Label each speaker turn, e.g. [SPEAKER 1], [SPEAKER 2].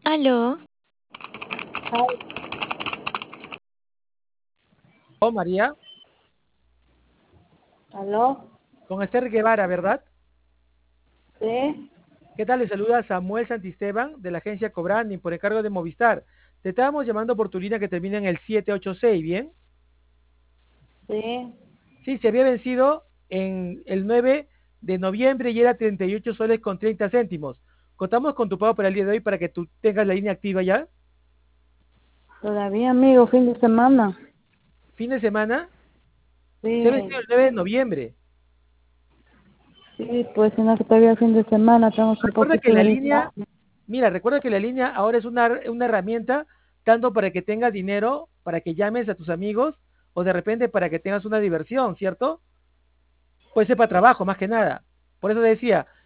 [SPEAKER 1] Aló,
[SPEAKER 2] Ay,
[SPEAKER 3] Oh, María,
[SPEAKER 2] ¿aló?
[SPEAKER 3] con Esther Guevara, ¿verdad?
[SPEAKER 2] Sí,
[SPEAKER 3] ¿Qué tal? Le saluda Samuel Santisteban de la agencia Cobrani por encargo de Movistar. Te estábamos llamando por tu línea que termina en el 786, ¿bien?
[SPEAKER 2] sí.
[SPEAKER 3] Sí, se había vencido en el 9 de noviembre y era 38 soles con 30 céntimos. Contamos con tu pago para el día de hoy para que tú tengas la línea activa ya.
[SPEAKER 2] Todavía, amigo, fin de semana.
[SPEAKER 3] Fin de semana, se ha vencido
[SPEAKER 2] Sí,
[SPEAKER 3] el 9 de noviembre.
[SPEAKER 2] sí, pues en que todavía fin de semana estamos un
[SPEAKER 3] Recuerda que
[SPEAKER 2] poquito
[SPEAKER 3] la
[SPEAKER 2] de
[SPEAKER 3] línea,
[SPEAKER 2] distancia.
[SPEAKER 3] mira, recuerda que la línea ahora es una herramienta tanto para que tengas dinero, para que llames a tus amigos o de repente para que tengas una diversión, ¿cierto? Puede ser para trabajo más que nada. Por eso decía,